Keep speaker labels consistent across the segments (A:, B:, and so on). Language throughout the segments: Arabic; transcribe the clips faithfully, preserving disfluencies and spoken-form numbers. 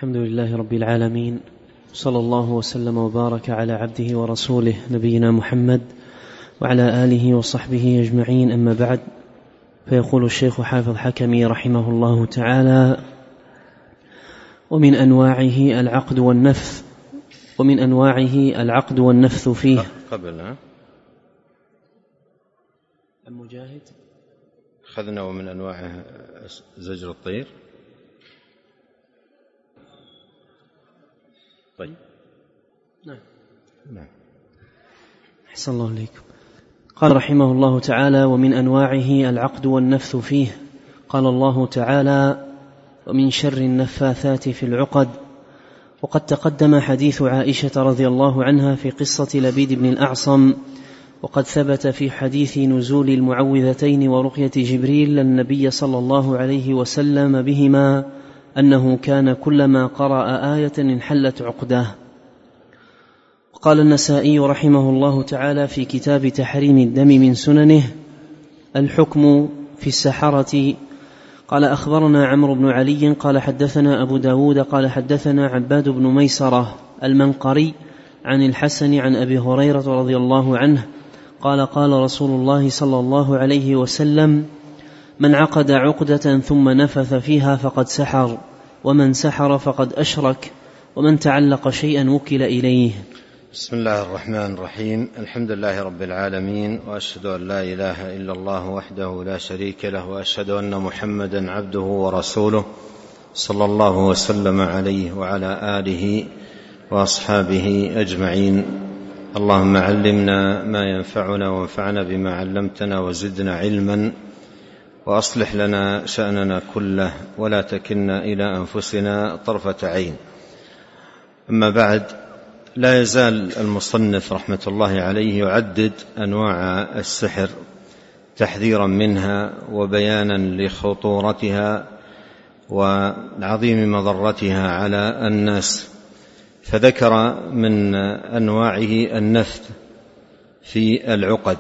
A: الحمد لله رب العالمين، صلى الله وسلم وبارك على عبده ورسوله نبينا محمد وعلى آله وصحبه أجمعين، أما بعد. فيقول الشيخ حافظ حكمي رحمه الله تعالى: ومن أنواعه العقد والنفث ومن أنواعه العقد والنفث فيه.
B: قبل
A: المجاهد
B: أخذنا ومن أنواعه زجر الطير. طيب
A: نعم
B: نعم
A: أحسن الله عليكم. قال رحمه الله تعالى: ومن أنواعه العقد والنفث فيه. قال الله تعالى: ومن شر النفاثات في العقد. وقد تقدم حديث عائشة رضي الله عنها في قصة لبيد بن الأعصم، وقد ثبت في حديث نزول المعوذتين ورقية جبريل النبي صلى الله عليه وسلم بهما أنه كان كلما قرأ آية انحلت عقده. وقال النسائي رحمه الله تعالى في كتاب تحريم الدم من سننه: الحكم في السحرة. قال: أخبرنا عمرو بن علي قال حدثنا أبو داود قال حدثنا عباد بن ميسرة المنقري عن الحسن عن أبي هريرة رضي الله عنه قال: قال رسول الله صلى الله عليه وسلم: من عقد عقدة ثم نفث فيها فقد سحر، ومن سحر فقد أشرك، ومن تعلق شيئا وكل إليه.
B: بسم الله الرحمن الرحيم. الحمد لله رب العالمين، وأشهد أن لا إله إلا الله وحده لا شريك له، وأشهد أن محمدا عبده ورسوله صلى الله وسلم عليه وعلى آله وأصحابه أجمعين. اللهم علمنا ما ينفعنا وانفعنا بما علمتنا وزدنا علما، وأصلح لنا شأننا كله ولا تكلنا إلى أنفسنا طرفة عين. أما بعد، لا يزال المصنف رحمة الله عليه يعدد أنواع السحر تحذيرا منها وبيانا لخطورتها وعظيم مضرتها على الناس. فذكر من أنواعه النفث في العقد.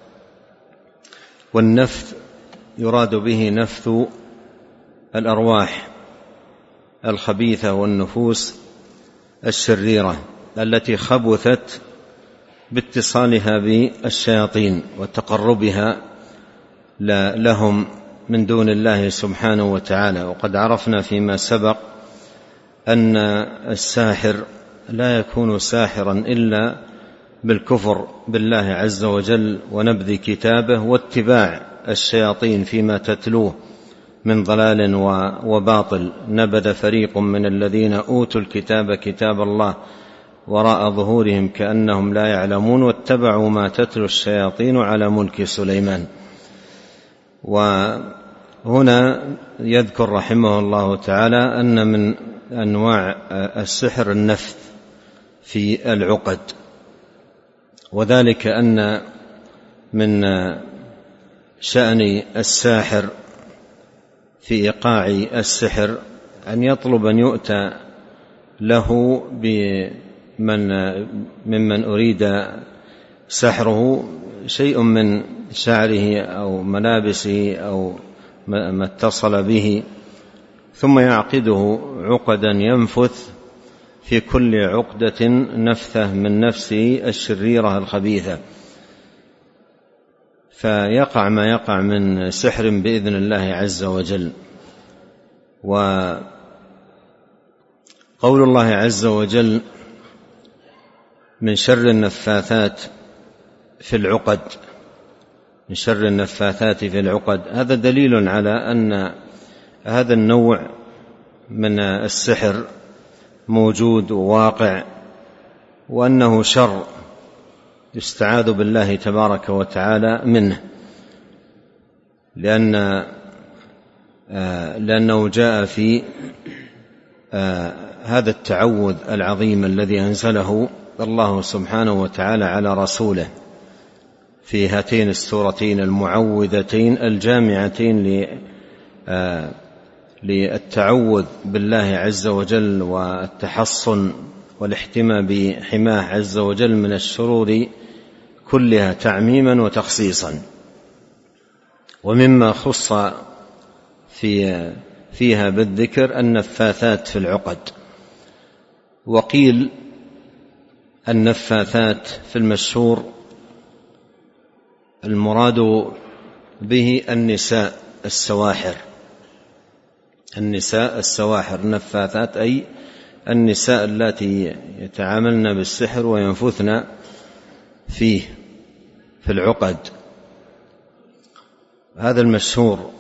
B: والنفث يراد به نفث الأرواح الخبيثة والنفوس الشريرة التي خبثت باتصالها بالشياطين وتقربها لهم من دون الله سبحانه وتعالى. وقد عرفنا فيما سبق أن الساحر لا يكون ساحرا إلا بالكفر بالله عز وجل ونبذ كتابه واتباع الشياطين فيما تتلوه من ضلال وباطل. نبذ فريق من الذين أوتوا الكتاب كتاب الله وراء ظهورهم كأنهم لا يعلمون، واتبعوا ما تتلو الشياطين على ملك سليمان. وهنا يذكر رحمه الله تعالى أن من أنواع السحر النفث في العقد، وذلك أن من شأن الساحر في إيقاع السحر أن يطلب أن يؤتى له بمن ممن أريد سحره شيء من شعره أو ملابسه أو ما اتصل به، ثم يعقده عقدا ينفث في كل عقدة نفثة من نفسه الشريرة الخبيثة، فيقع ما يقع من سحر بإذن الله عز وجل. وقول الله عز وجل: من شر النفاثات في العقد، من شر النفاثات في العقد، هذا دليل على أن هذا النوع من السحر موجود وواقع، وأنه شر يستعاذ بالله تبارك وتعالى منه، لأن لأنه جاء في هذا التعوذ العظيم الذي أنزله الله سبحانه وتعالى على رسوله في هاتين السورتين المعوذتين الجامعتين للتعوذ بالله عز وجل والتحصن والاحتماء بحماه عز وجل من الشرور كلها تعميما وتخصيصا. ومما خص في فيها بالذكر النفاثات في العقد، وقيل النفاثات في المشهور المراد به النساء السواحر، النساء السواحر النفاثات أي النساء اللاتي يتعاملن بالسحر وينفثن فيه في العقد، هذا المشهور.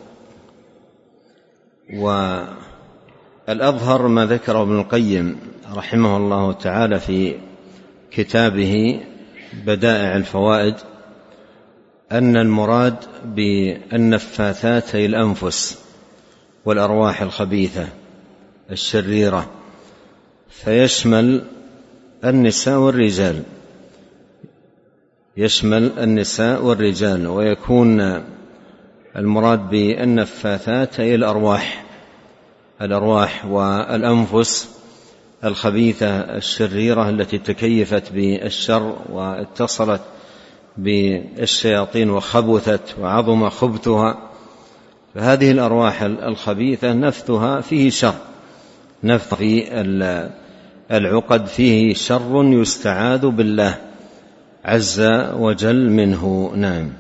B: والأظهر ما ذكره ابن القيم رحمه الله تعالى في كتابه بدائع الفوائد أن المراد بالنفاثات هي الأنفس والأرواح الخبيثة الشريرة، فيشمل النساء والرجال، يشمل النساء والرجال ويكون المراد بالنفاثات هي الأرواح الأرواح والأنفس الخبيثة الشريرة التي تكيفت بالشر واتصلت بالشياطين وخبثت وعظم خبثها، فهذه الأرواح الخبيثة نفثها فيه شر، نفث في العقد فيه شر يستعاذ بالله عز وجل منه. نعم.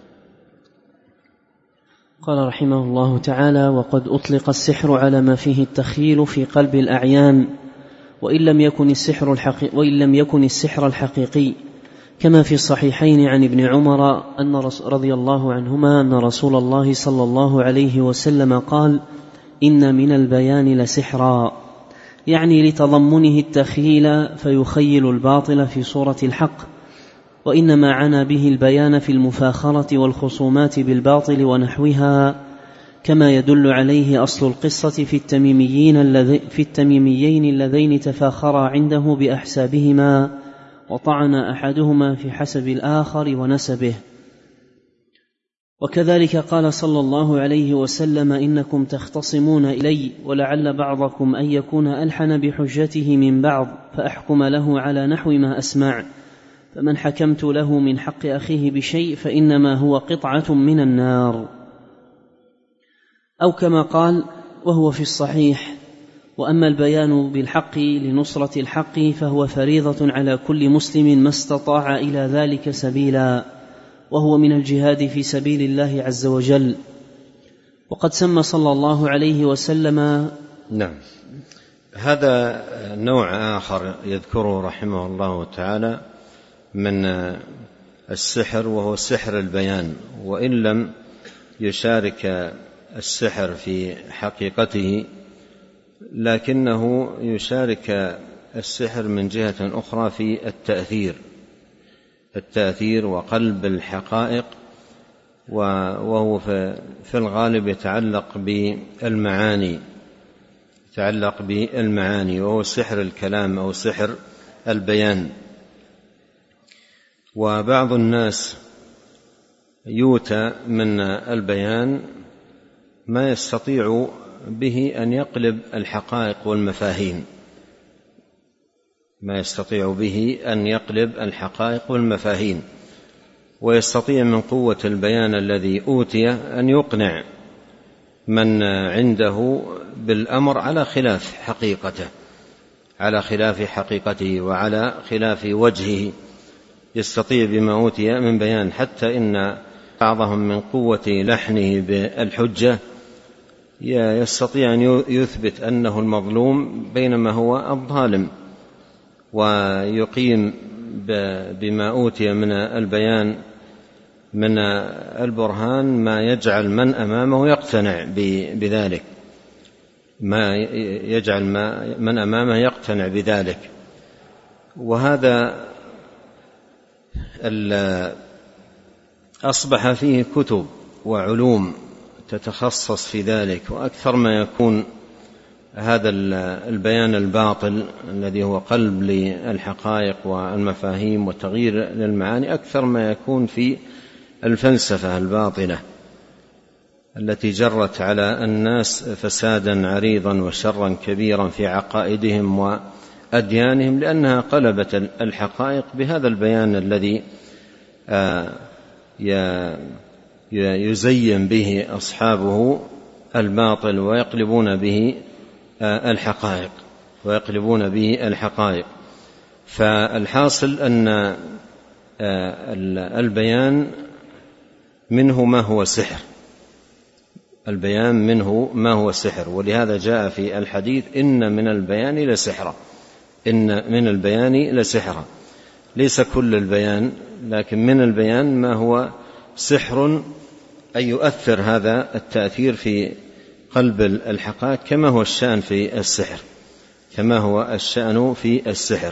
A: قال رحمه الله تعالى: وقد أطلق السحر على ما فيه التخيل في قلب الأعيان، وإن لم يكن السحر الحقيقي, وإن لم يكن السحر الحقيقي، كما في الصحيحين عن ابن عمر أن رضي الله عنهما أن رسول الله صلى الله عليه وسلم قال: إن من البيان لسحرا، يعني لتضمنه التخيل فيخيل الباطل في صورة الحق، وإنما عنى به البيان في المفاخرة والخصومات بالباطل ونحوها، كما يدل عليه أصل القصة في التميميين, الذي في التميميين اللذين تفاخرا عنده بأحسابهما وطعن أحدهما في حسب الآخر ونسبه. وكذلك قال صلى الله عليه وسلم: إنكم تختصمون إلي، ولعل بعضكم أن يكون ألحن بحجته من بعض، فأحكم له على نحو ما أسمع، فمن حكمت له من حق أخيه بشيء فإنما هو قطعة من النار. أو كما قال وهو في الصحيح: وأما البيان بالحق لنصرة الحق فهو فريضة على كل مسلم ما استطاع إلى ذلك سبيلا، وهو من الجهاد في سبيل الله عز وجل. وقد سمى صلى الله عليه وسلم.
B: نعم. هذا نوع آخر يذكره رحمه الله تعالى من السحر، وهو سحر البيان، وإن لم يشارك السحر في حقيقته لكنه يشارك السحر من جهة أخرى في التأثير التأثير وقلب الحقائق، وهو في الغالب يتعلق بالمعاني يتعلق بالمعاني وهو سحر الكلام أو سحر البيان. وبعض الناس يؤتى من البيان ما يستطيع به أن يقلب الحقائق والمفاهيم ما يستطيع به أن يقلب الحقائق والمفاهيم ويستطيع من قوة البيان الذي أوتي أن يقنع من عنده بالأمر على خلاف حقيقته على خلاف حقيقته وعلى خلاف وجهه، يستطيع بما أوتي من بيان، حتى إن بعضهم من قوة لحنه بالحجة يستطيع أن يثبت أنه المظلوم بينما هو الظالم، ويقيم بما أوتي من البيان من البرهان ما يجعل من أمامه يقتنع بذلك ما يجعل من أمامه يقتنع بذلك. وهذا أصبح فيه كتب وعلوم تتخصص في ذلك، وأكثر ما يكون هذا البيان الباطل الذي هو قلب للحقائق والمفاهيم وتغيير للمعاني أكثر ما يكون في الفلسفة الباطلة التي جرت على الناس فسادا عريضا وشرا كبيرا في عقائدهم وأديانهم، لأنها قلبت الحقائق بهذا البيان الذي يزين به أصحابه الباطل ويقلبون به الحقائق. ويقلبون به الحقائق. فالحاصل أن البيان منه ما هو سحر، البيان منه ما هو سحر، ولهذا جاء في الحديث إن من البيان لسحرا، إن من البيان لسحرا. ليس كل البيان، لكن من البيان ما هو سحر، أي يؤثر هذا التأثير في قلب الحقائق كما هو الشأن في السحر، كما هو الشأن في السحر.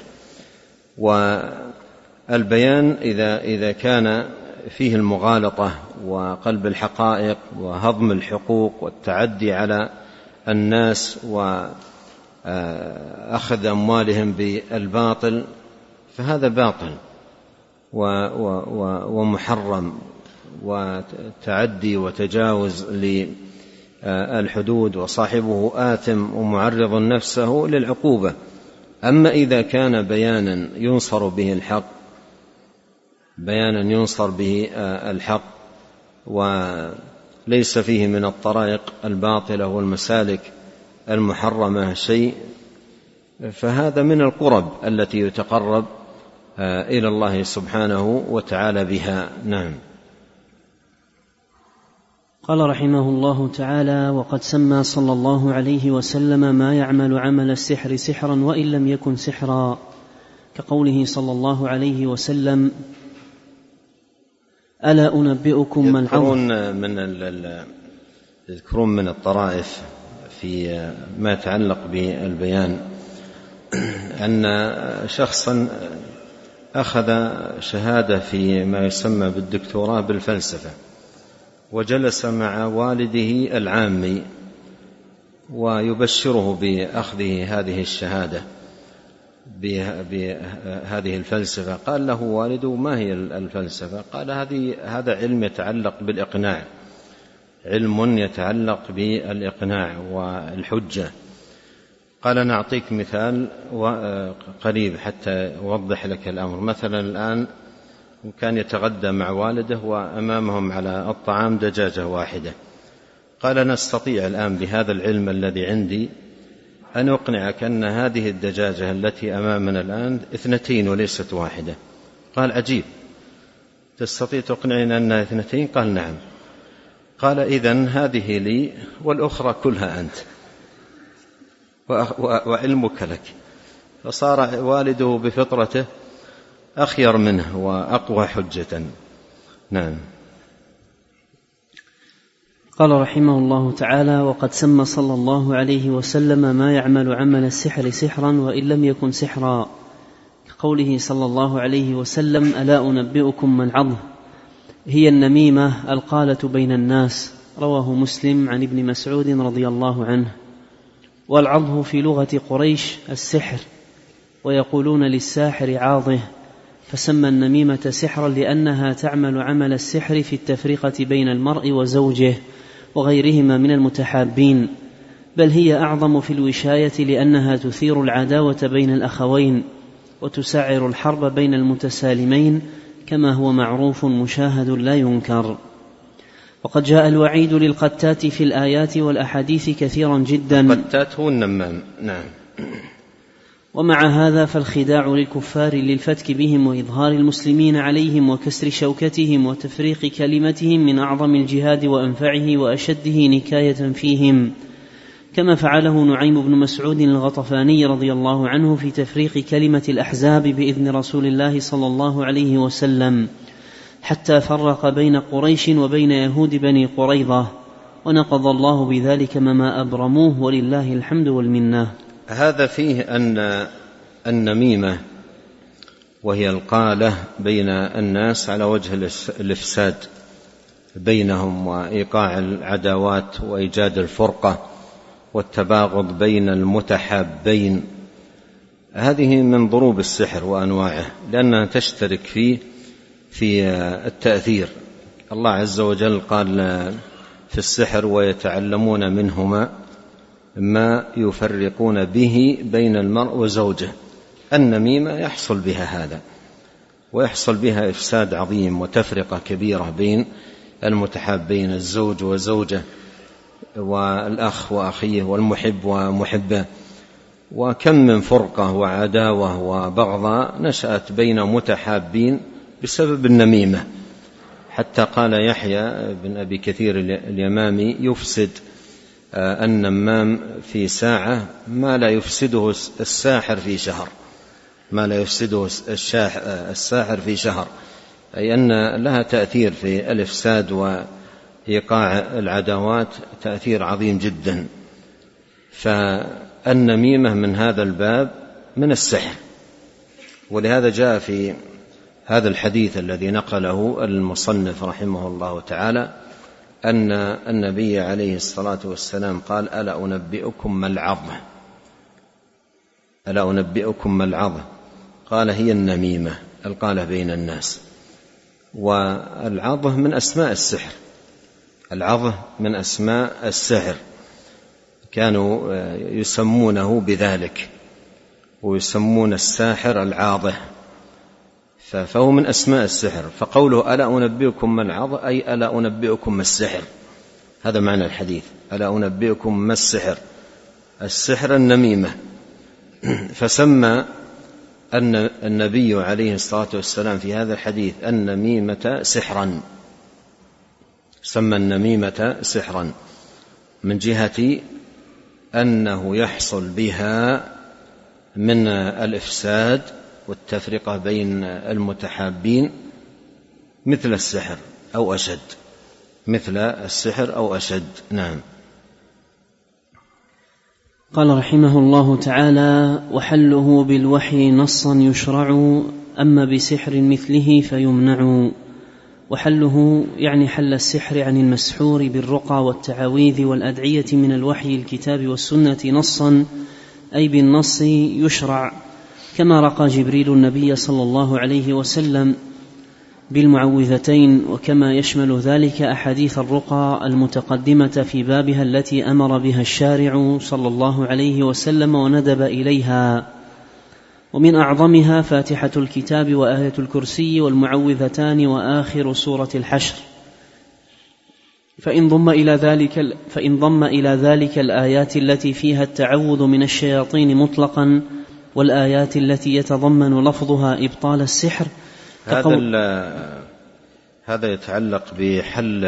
B: والبيان إذا إذا كان فيه المغالطة وقلب الحقائق وهضم الحقوق والتعدي على الناس وأخذ أموالهم بالباطل، فهذا باطل ومحرم وتعدي وتجاوز للحدود، وصاحبه آثم ومعرض نفسه للعقوبة. أما إذا كان بيانا ينصر به الحق، بيانا ينصر به الحق وليس فيه من الطرائق الباطلة والمسالك المحرمة شيء، فهذا من القرب التي يتقرب إلى الله سبحانه وتعالى بها. نعم.
A: قال رحمه الله تعالى: وقد سمى صلى الله عليه وسلم ما يعمل عمل السحر سحرا وإن لم يكن سحرا، كقوله صلى الله عليه وسلم: ألا أنبئكم من
B: يذكرون من يذكرون من الطرائف في ما يتعلق بالبيان أن شخصا أخذ شهادة في ما يسمى بالدكتوراه بالفلسفة، وجلس مع والده العامي ويبشره بأخذه هذه الشهادة بهذه الفلسفة. قال له والده: ما هي الفلسفة؟ قال: هذه هذا علم يتعلق بالإقناع، علم يتعلق بالإقناع والحجة. قال: نعطيك مثال قريب حتى أوضح لك الأمر. مثلا الآن كان يتغدى مع والده وأمامهم على الطعام دجاجة واحدة. قال: نستطيع الآن بهذا العلم الذي عندي أن أقنعك أن هذه الدجاجة التي أمامنا الآن اثنتين وليست واحدة. قال: عجيب، تستطيع تقنعنا أنها اثنتين؟ قال: نعم. قال: إذن هذه لي والأخرى كلها أنت وعلمك لك. فصار والده بفطرته أخير منه وأقوى حجة. نعم.
A: قال رحمه الله تعالى: وقد سمى صلى الله عليه وسلم ما يعمل عمل السحر سحرا وإن لم يكن سحرا، كقوله صلى الله عليه وسلم: ألا أنبئكم من عضه هي النميمة القالة بين الناس، رواه مسلم عن ابن مسعود رضي الله عنه. والعضه في لغة قريش السحر، ويقولون للساحر عاضه، فسمى النميمة سحرا لأنها تعمل عمل السحر في التفرقة بين المرء وزوجه وغيرهما من المتحابين، بل هي أعظم في الوشاية لأنها تثير العداوة بين الأخوين وتسعر الحرب بين المتسالمين، كما هو معروف مشاهد لا ينكر. وقد جاء الوعيد للقتات في الآيات والأحاديث كثيرا جدا.
B: القتات هو النمام. نعم.
A: ومع هذا فالخداع للكفار للفتك بهم وإظهار المسلمين عليهم وكسر شوكتهم وتفريق كلمتهم من أعظم الجهاد وأنفعه وأشده نكاية فيهم، كما فعله نعيم بن مسعود الغطفاني رضي الله عنه في تفريق كلمة الأحزاب بإذن رسول الله صلى الله عليه وسلم، حتى فرق بين قريش وبين يهود بني قريظة، ونقض الله بذلك مما أبرموه، ولله الحمد والمنة.
B: هذا فيه أن النميمة وهي القالة بين الناس على وجه الإفساد بينهم وإيقاع العداوات وإيجاد الفرقة والتباغض بين المتحابين، هذه من ضروب السحر وأنواعه، لأنها تشترك فيه في التأثير. الله عز وجل قال في السحر: ويتعلمون منهما ما يفرقون به بين المرء وزوجه. النميمة يحصل بها هذا، ويحصل بها إفساد عظيم وتفرقة كبيرة بين المتحابين، الزوج وزوجه والأخ وأخيه والمحب ومحبه. وكم من فرقة وعداوة وبغضاء نشأت بين متحابين بسبب النميمة، حتى قال يحيى بن أبي كثير اليمامي: يفسد النمام في ساعة ما لا يفسده الساحر في شهر، ما لا يفسده الساحر في شهر، أي أن لها تأثير في الإفساد وإيقاع العداوات، تأثير عظيم جدا. فالنميمة من هذا الباب من السحر، ولهذا جاء في هذا الحديث الذي نقله المصنف رحمه الله تعالى أن النبي عليه الصلاة والسلام قال: ألا أنبئكم ما العظة؟ ألا أنبئكم ما العظة؟ قال: هي النميمة القالة بين الناس. والعظة من أسماء السحر، العظة من أسماء السحر، كانوا يسمونه بذلك، ويسمون الساحر العاظة، فهو من أسماء السحر. فقوله ألا أنبئكم ما العظة أي ألا أنبئكم ما السحر، هذا معنى الحديث: ألا أنبئكم ما السحر، السحر النميمة. فسمى أن النبي عليه الصلاة والسلام في هذا الحديث النميمة سحرا، سمى النميمة سحرا من جهة أنه يحصل بها من الإفساد والتفرقة بين المتحابين مثل السحر أو أشد، مثل السحر أو أشد. نعم.
A: قال رحمه الله تعالى: وحله بالوحي نصا يشرع، أما بسحر مثله فيمنع. وحله يعني حل السحر عن المسحور بالرقى والتعاويذ والأدعية من الوحي الكتاب والسنة نصا، أي بالنص يشرع، كما رقى جبريل النبي صلى الله عليه وسلم بالمعوذتين، وكما يشمل ذلك أحاديث الرقى المتقدمة في بابها التي أمر بها الشارع صلى الله عليه وسلم وندب إليها. ومن أعظمها فاتحة الكتاب وآية الكرسي والمعوذتان وآخر سورة الحشر. فإن ضم إلى ذلك فإن ضم إلى ذلك الآيات التي فيها التعوذ من الشياطين مطلقا، والآيات التي يتضمن لفظها إبطال السحر.
B: هذا هذا يتعلق بحل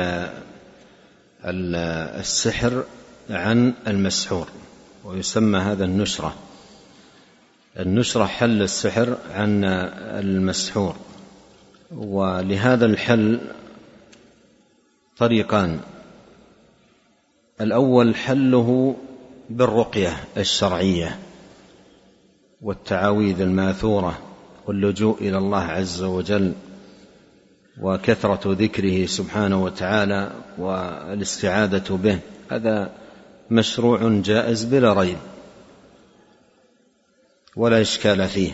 B: السحر عن المسحور، ويسمى هذا النشرة. النشرة حل السحر عن المسحور. ولهذا الحل طريقان: الأول حله بالرقية الشرعية والتعاويذ الماثورة واللجوء إلى الله عز وجل وكثرة ذكره سبحانه وتعالى والاستعاذة به، هذا مشروع جائز بلا ريب ولا إشكال فيه،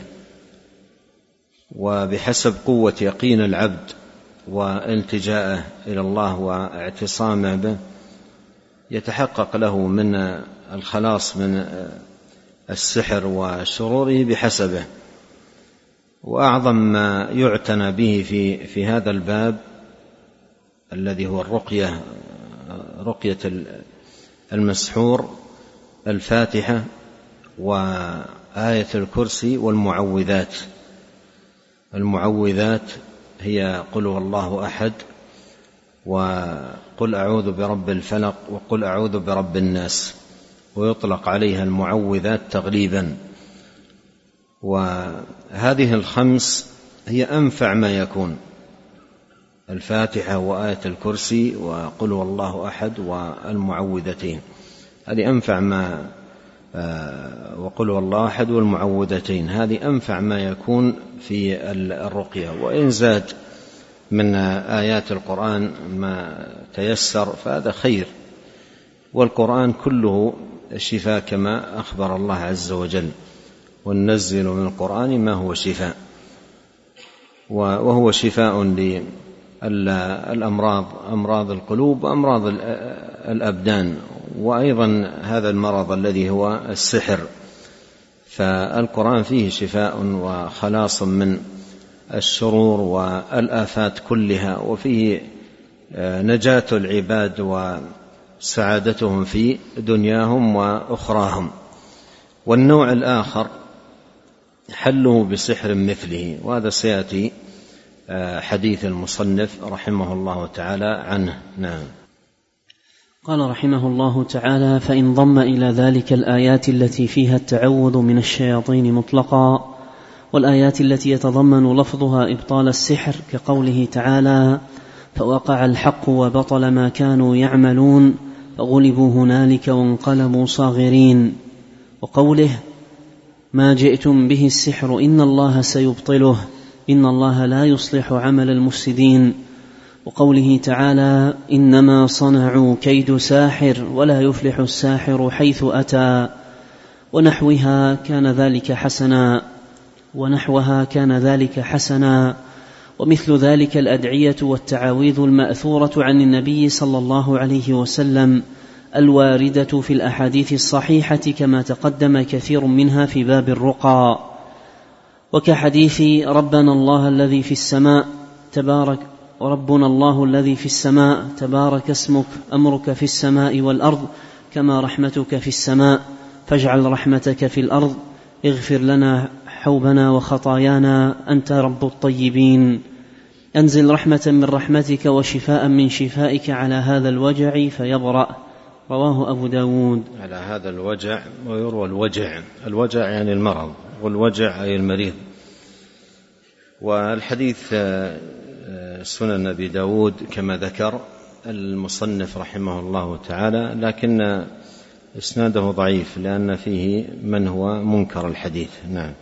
B: وبحسب قوة يقين العبد والتجاءه إلى الله واعتصامه به يتحقق له من الخلاص من السحر وشروره بحسبه. وأعظم ما يعتنى به في في هذا الباب الذي هو الرقية، رقية المسحور، الفاتحة وآية الكرسي والمعوذات. المعوذات هي قل هو الله أحد، وقل أعوذ برب الفلق، وقل أعوذ برب الناس، ويطلق عليها المعوذات تغليبا. وهذه الخمس هي أنفع ما يكون: الفاتحة وآية الكرسي وقل هو الله أحد والمعوذتين، هذه أنفع ما وقل هو الله أحد والمعوذتين، هذه أنفع ما يكون في الرقية. وإن زاد من آيات القرآن ما تيسر فهذا خير، والقرآن كله شفاء كما أخبر الله عز وجل: وننزل من القرآن ما هو شفاء. وهو شفاء للأمراض، أمراض القلوب وأمراض الأبدان، وأيضا هذا المرض الذي هو السحر، فالقرآن فيه شفاء وخلاص من الشرور والآفات كلها، وفيه نجاة العباد وسعادتهم في دنياهم وأخراهم. والنوع الآخر حله بسحر مثله، وهذا سيأتي حديث المصنف رحمه الله تعالى عنه. نعم.
A: قال رحمه الله تعالى: فإن ضم إلى ذلك الآيات التي فيها التعوذ من الشياطين مطلقا، والآيات التي يتضمن لفظها إبطال السحر، كقوله تعالى: فوقع الحق وبطل ما كانوا يعملون فغلبوا هنالك وانقلبوا صاغرين، وقوله: ما جئتم به السحر إن الله سيبطله إن الله لا يصلح عمل المفسدين، وقوله تعالى: إنما صنعوا كيد ساحر ولا يفلح الساحر حيث أتى، ونحوها كان ذلك حسنا ونحوها كان ذلك حسنا ومثل ذلك الأدعية والتعاويذ المأثورة عن النبي صلى الله عليه وسلم الواردة في الأحاديث الصحيحة، كما تقدم كثير منها في باب الرقى، وكحديث ربنا الله الذي في السماء تبارك وربنا الله الذي في السماء تبارك اسمك أمرك في السماء والأرض كما رحمتك في السماء فاجعل رحمتك في الأرض اغفر لنا حوبنا وخطايانا أنت رب الطيبين، أنزل رحمة من رحمتك وشفاء من شفائك على هذا الوجع فيبرأ. رواه أبو داود. على
B: هذا الوجع، ويروى الوجع، الوجع يعني المرض، والوجع أي المريض. والحديث سنن أبي داود كما ذكر المصنف رحمه الله تعالى، لكن إسناده ضعيف لأن فيه من هو منكر الحديث. نعم.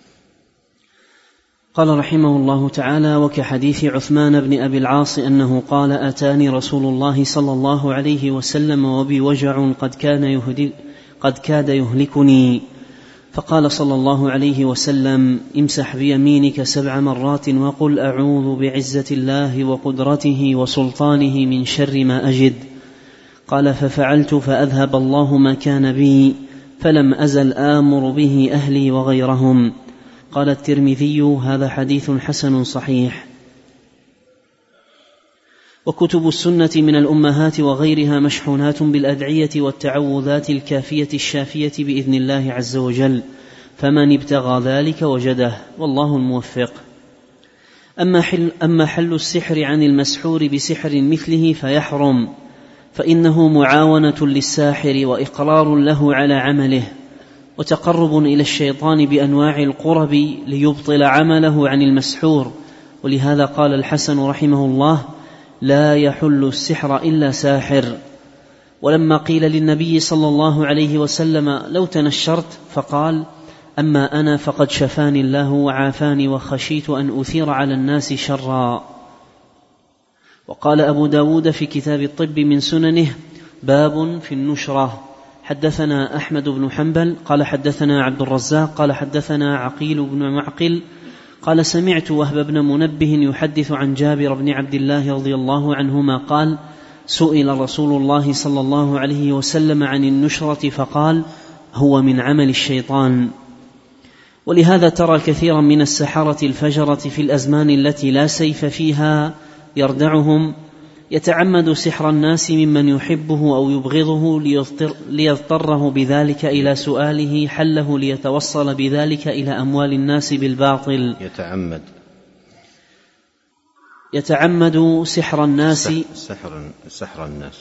A: قال رحمه الله تعالى: وكحديث عثمان بن أبي العاص أنه قال: أتاني رسول الله صلى الله عليه وسلم وبي وجع قد كان يهلك قد كاد يهلكني، فقال صلى الله عليه وسلم: امسح بيمينك سبع مرات وقل أعوذ بعزة الله وقدرته وسلطانه من شر ما أجد. قال: ففعلت فأذهب الله ما كان بي، فلم أزل آمر به أهلي وغيرهم. قال الترمذي: هذا حديث حسن صحيح. وكتب السنة من الأمهات وغيرها مشحونات بالأدعية والتعوذات الكافية الشافية بإذن الله عز وجل، فمن ابتغى ذلك وجده، والله الموفق. أما حل, أما حل السحر عن المسحور بسحر مثله فيحرم، فإنه معاونة للساحر وإقرار له على عمله، وتقرب إلى الشيطان بأنواع القرب ليبطل عمله عن المسحور. ولهذا قال الحسن رحمه الله: لا يحل السحر إلا ساحر. ولما قيل للنبي صلى الله عليه وسلم: لو تنشرت، فقال: أما أنا فقد شفاني الله وعافاني وخشيت أن أثير على الناس شرا. وقال أبو داود في كتاب الطب من سننه: باب في النشرة. حدثنا أحمد بن حنبل قال حدثنا عبد الرزاق قال حدثنا عقيل بن معقل قال: سمعت وهب بن منبه يحدث عن جابر بن عبد الله رضي الله عنهما قال: سئل رسول الله صلى الله عليه وسلم عن النشرة فقال: هو من عمل الشيطان. ولهذا ترى كثيرا من السحرة الفجرة في الأزمان التي لا سيف فيها يردعهم يتعمد سحر الناس ممن يحبه أو يبغضه ليضطره بذلك إلى سؤاله حله ليتوصل بذلك إلى أموال الناس بالباطل.
B: يتعمد
A: يتعمد سحر الناس
B: سحر سحر الناس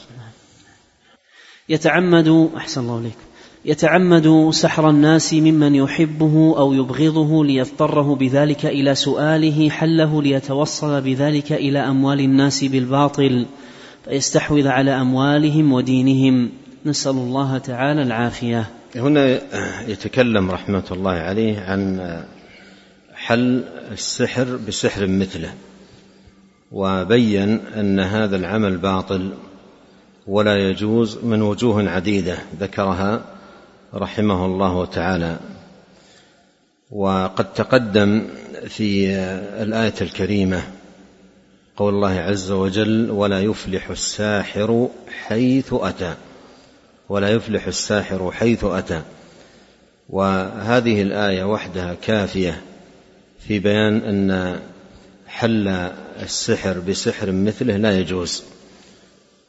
A: يتعمد أحسن الله عليك يتعمد سحر الناس ممن يحبه أو يبغضه ليضطره بذلك إلى سؤاله حله ليتوصل بذلك إلى أموال الناس بالباطل فيستحوذ على أموالهم ودينهم، نسأل الله تعالى العافية.
B: هنا يتكلم رحمة الله عليه عن حل السحر بسحر مثله، وبين أن هذا العمل باطل ولا يجوز من وجوه عديدة ذكرها رحمه الله تعالى. وقد تقدم في الآية الكريمة قول الله عز وجل: ولا يفلح الساحر حيث أتى، ولا يفلح الساحر حيث أتى. وهذه الآية وحدها كافية في بيان أن حل السحر بسحر مثله لا يجوز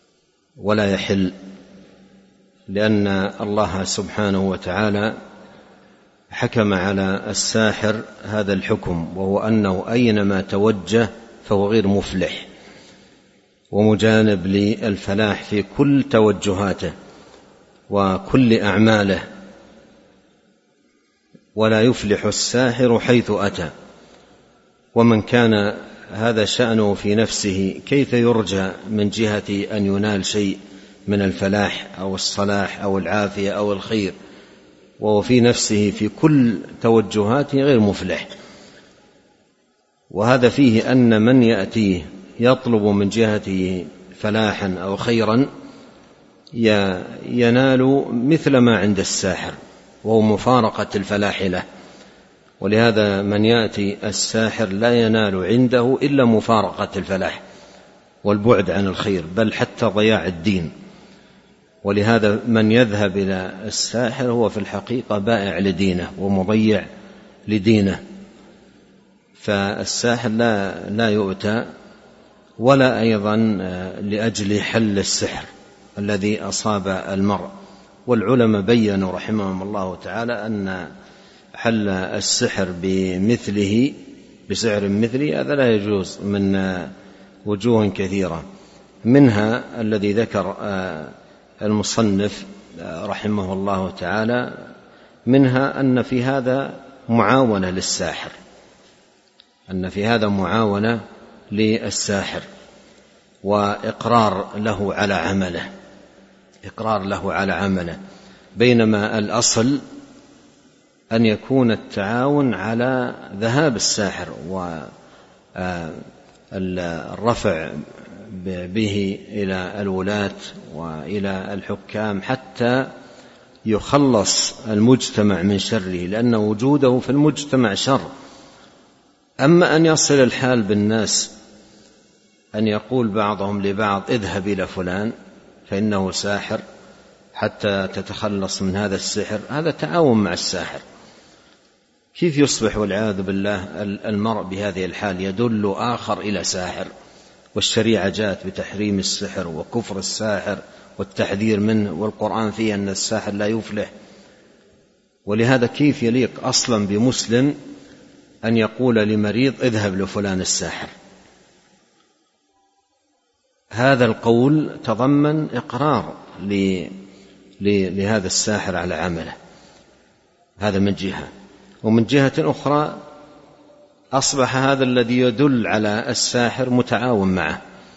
B: ولا يحل، لأن الله سبحانه وتعالى حكم على الساحر هذا الحكم، وهو أنه أينما توجه فهو غير مفلح ومجانب للفلاح في كل توجهاته وكل أعماله، ولا يفلح الساحر حيث أتى. ومن كان هذا شأنه في نفسه كيف يرجى من جهة أن ينال شيء من الفلاح أو الصلاح أو العافية أو الخير وهو في نفسه في كل توجهاته غير مفلح؟ وهذا فيه أن من يأتيه يطلب من جهته فلاحا أو خيرا ينال مثل ما عند الساحر، وهو مفارقة الفلاح له. ولهذا من يأتي الساحر لا ينال عنده إلا مفارقة الفلاح والبعد عن الخير، بل حتى ضياع الدين. ولهذا من يذهب إلى الساحر هو في الحقيقة بائع لدينه ومضيع لدينه. فالساحر لا, لا يؤتى ولا أيضا لأجل حل السحر الذي أصاب المرء. والعلماء بيّنوا رحمهم الله تعالى أن حل السحر بمثله بسعر مثله هذا لا يجوز من وجوه كثيرة، منها الذي ذكر المصنف رحمه الله تعالى، منها أن في هذا معاونة للساحر، أن في هذا معاونة للساحر وإقرار له على عمله، إقرار له على عمله، بينما الأصل أن يكون التعاون على ذهاب الساحر والرفع به إلى الولاة وإلى الحكام حتى يخلص المجتمع من شره، لأن وجوده في المجتمع شر. أما أن يصل الحال بالناس أن يقول بعضهم لبعض اذهب إلى فلان فإنه ساحر حتى تتخلص من هذا السحر، هذا تعاون مع الساحر. كيف يصبح والعياذ بالله المرء بهذه الحال يدل آخر إلى ساحر، والشريعة جاءت بتحريم السحر وكفر الساحر والتحذير منه، والقرآن فيه أن الساحر لا يفلح. ولهذا كيف يليق أصلا بمسلم أن يقول لمريض اذهب لفلان الساحر؟ هذا القول تضمن إقرار لهذا الساحر على عمله، هذا من جهة. ومن جهة أخرى أصبح هذا الذي يدل على الساحر متعاون معه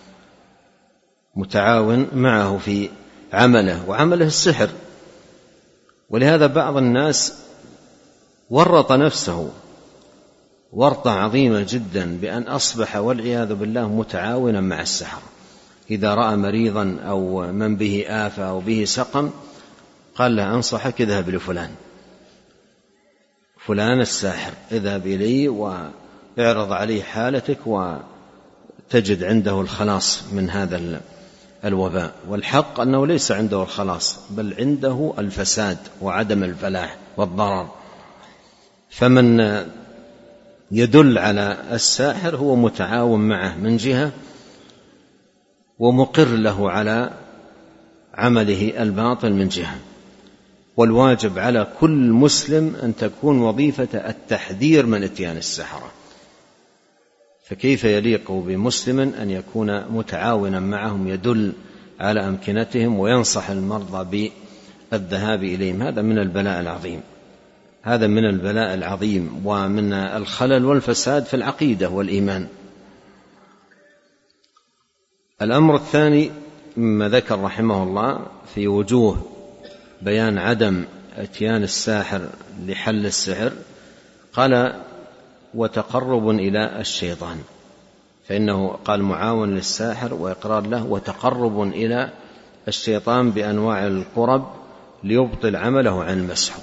B: متعاون معه في عمله، وعمله السحر. ولهذا بعض الناس ورط نفسه ورطة عظيمة جدا بأن أصبح والعياذ بالله متعاونا مع السحر. إذا رأى مريضا أو من به آفة أو به سقم قال له أنصحك اذهب لفلان فلان الساحر، اذهب إليه واعرض عليه حالتك وتجد عنده الخلاص من هذا الوباء. والحق أنه ليس عنده الخلاص، بل عنده الفساد وعدم الفلاح والضرر. فمن يدل على الساحر هو متعاون معه من جهة، ومقر له على عمله الباطل من جهة. والواجب على كل مسلم أن تكون وظيفة التحذير من إتيان السحرة. فكيف يليق بمسلم أن يكون متعاونا معهم يدل على أمكنتهم وينصح المرضى بالذهاب إليهم؟ هذا من البلاء العظيم، هذا من البلاء العظيم ومن الخلل والفساد في العقيدة والإيمان. الأمر الثاني مما ذكر رحمه الله في وجوه بيان عدم اتيان الساحر لحل السحر، قال وتقرب إلى الشيطان، فإنه قال معاون للساحر وإقرار له، وتقرب إلى الشيطان بأنواع القرب ليبطل عمله عن المسحور.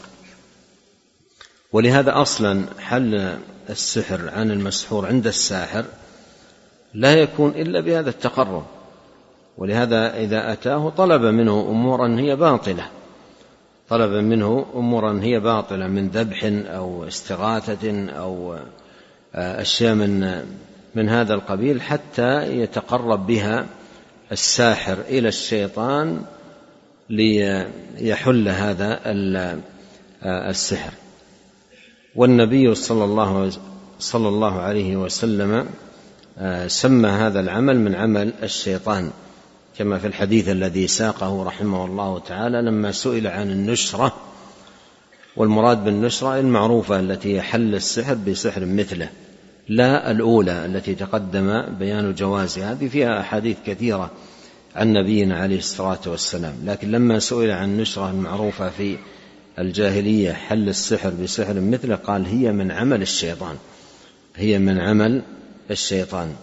B: ولهذا أصلا حل السحر عن المسحور عند الساحر لا يكون إلا بهذا التقرب. ولهذا إذا أتاه طلب منه أمورا هي باطلة طلب منه أمورا هي باطلة من ذبح أو استغاثة أو أشياء من من هذا القبيل، حتى يتقرب بها الساحر إلى الشيطان ليحل هذا السحر. والنبي صلى الله, صلى الله عليه وسلم سمى هذا العمل من عمل الشيطان، كما في الحديث الذي ساقه رحمه الله تعالى لما سئل عن النشرة، والمراد بالنشرة المعروفة التي حل السحر بسحر مثله، لا الأولى التي تقدم بيان جوازها، هذه فيها أحاديث كثيرة عن نبينا عليه الصلاة والسلام. لكن لما سئل عن النشرة المعروفة في الجاهلية حل السحر بسحر مثله قال هي من عمل الشيطان، هي من عمل الشيطان.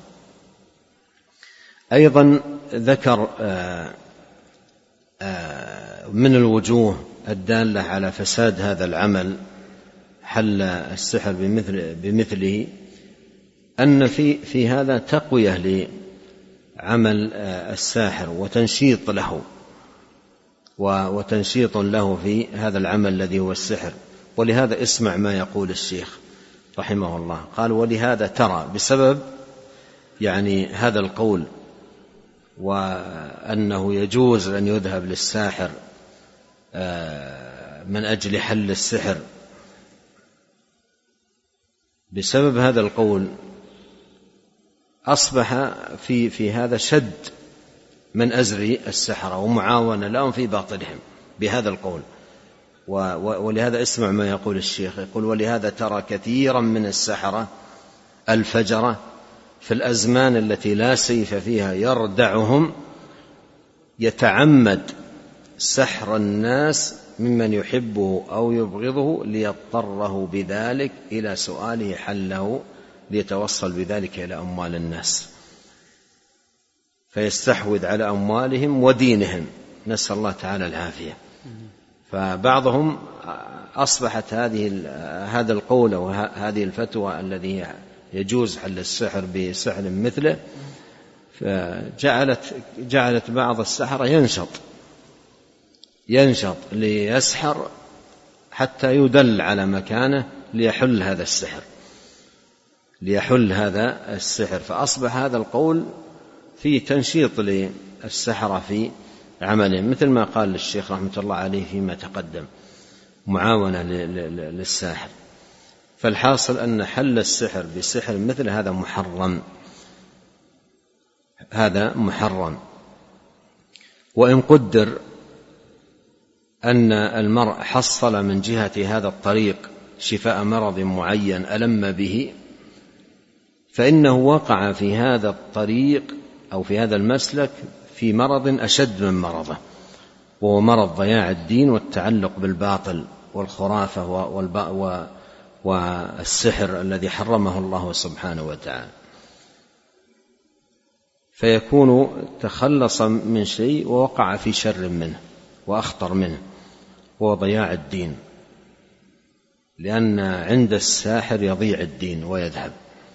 B: أيضا ذكر من الوجوه الدالة على فساد هذا العمل حل السحر بمثل بمثله أن في في هذا تقوية لعمل الساحر وتنشيط له وتنشيط له في هذا العمل الذي هو السحر. ولهذا اسمع ما يقول الشيخ رحمه الله، قال: ولهذا ترى، بسبب يعني هذا القول وأنه يجوز أن يذهب للساحر من أجل حل السحر، بسبب هذا القول أصبح في في هذا شد من أزر السحرة ومعاونة لهم في باطلهم بهذا القول. ولهذا اسمع ما يقول الشيخ، يقول: ولهذا ترى كثيرا من السحرة الفجرة في الأزمان التي لا سيف فيها يردعهم يتعمد سحر الناس ممن يحبه أو يبغضه ليضطره بذلك إلى سؤاله حله، ليتوصل بذلك إلى أموال الناس، فيستحوذ على أموالهم ودينهم، نسأل الله تعالى العافية. فبعضهم أصبحت هذه هذا القول وهذه الفتوى الذي يجوز حل السحر بسحر مثله، فجعلت جعلت بعض السحرة ينشط ينشط ليسحر حتى يدل على مكانه ليحل هذا السحر ليحل هذا السحر فأصبح هذا القول فيه تنشيط للسحرة في عملهم، مثل ما قال الشيخ رحمة الله عليه فيما تقدم، معاونة للساحر. فالحاصل أن حل السحر بسحر مثل هذا محرم، هذا محرم. وإن قدر أن المرء حصل من جهة هذا الطريق شفاء مرض معين ألم به، فإنه وقع في هذا الطريق أو في هذا المسلك في مرض أشد من مرضه، وهو مرض ضياع الدين والتعلق بالباطل والخرافة والسحر الذي حرمه الله سبحانه وتعالى، فيكون تخلص من شيء ووقع في شر منه وأخطر منه، وهو ضياع الدين، لأن عند الساحر يضيع الدين ويذهب.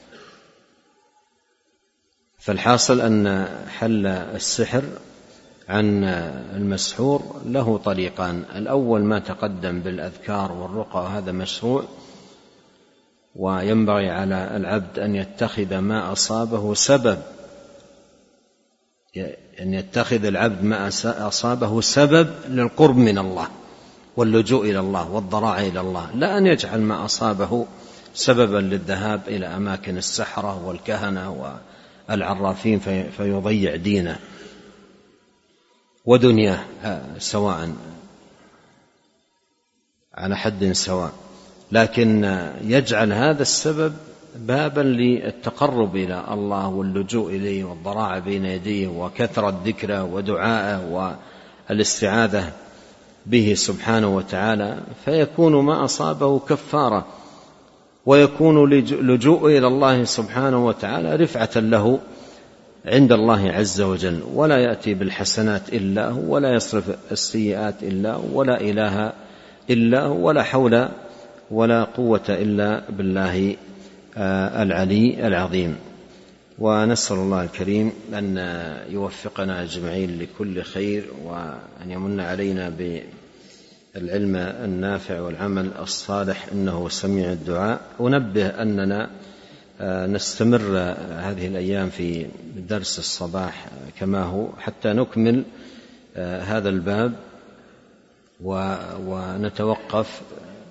B: فالحاصل أن حل السحر عن المسحور له طريقان: الأول ما تقدم بالأذكار والرقى، وهذا مشروع، وينبغي على العبد أن يتخذ ما أصابه سبب، أن يتخذ العبد ما أصابه سبب للقرب من الله واللجوء إلى الله والضراع إلى الله، لا أن يجعل ما أصابه سببا للذهاب إلى أماكن السحرة والكهنة والعرافين فيضيع دينه ودنياه سواء على حد سواء، لكن يجعل هذا السبب بابا للتقرب إلى الله واللجوء إليه والضراع بين يديه وكثرة ذكره ودعائه والاستعاذة به سبحانه وتعالى، فيكون ما أصابه كفارة، ويكون لجوء إلى الله سبحانه وتعالى رفعة له عند الله عز وجل، ولا يأتي بالحسنات إلا هو، ولا يصرف السيئات إلا هو، ولا إله إلا هو، ولا حول ولا قوة إلا بالله العلي العظيم. ونسأل الله الكريم أن يوفقنا أجمعين لكل خير، وأن يمن علينا بالعلم النافع والعمل الصالح، إنه سميع الدعاء. أنبه أننا نستمر هذه الأيام في درس الصباح كما هو حتى نكمل هذا الباب، ونتوقف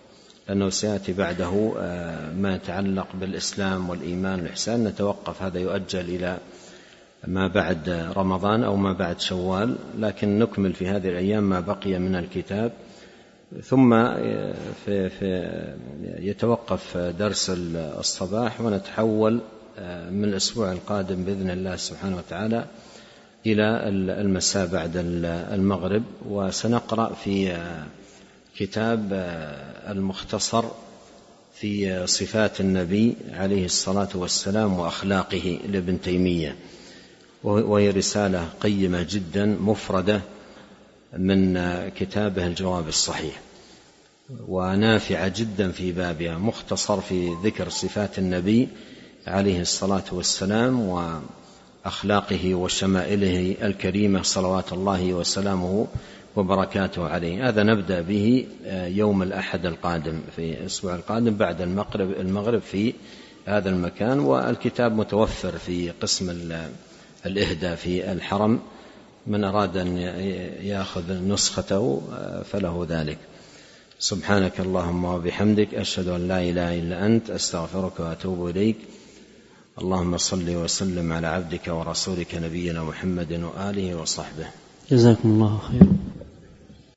B: لأنه سيأتي بعده ما يتعلق بالإسلام والإيمان والإحسان، نتوقف، هذا يؤجل إلى ما بعد رمضان أو ما بعد شوال، لكن نكمل في هذه الأيام ما بقي من الكتاب. ثم في في يتوقف درس الصباح، ونتحول من الأسبوع القادم بإذن الله سبحانه وتعالى إلى المساء بعد المغرب، وسنقرأ في كتاب المختصر في صفات النبي عليه الصلاة والسلام وأخلاقه لابن تيمية، وهي رسالة قيمة جدا مفردة من كتابه الجواب الصحيح، ونافعة جدا في بابها، مختصر في ذكر صفات النبي عليه الصلاة والسلام وأخلاقه وشمائله الكريمة صلوات الله وسلامه وبركاته عليه. هذا نبدأ به يوم الأحد القادم في الأسبوع القادم بعد المغرب المغرب في هذا المكان، والكتاب متوفر في قسم الإهداء في الحرم، من أراد أن يأخذ نسخته فله ذلك. سبحانك اللهم وبحمدك، أشهد أن لا إله إلا أنت، أستغفرك وأتوب إليك. اللهم صل وسلم على عبدك ورسولك نبينا محمد وآله وصحبه.
A: جزاكم الله خيرا.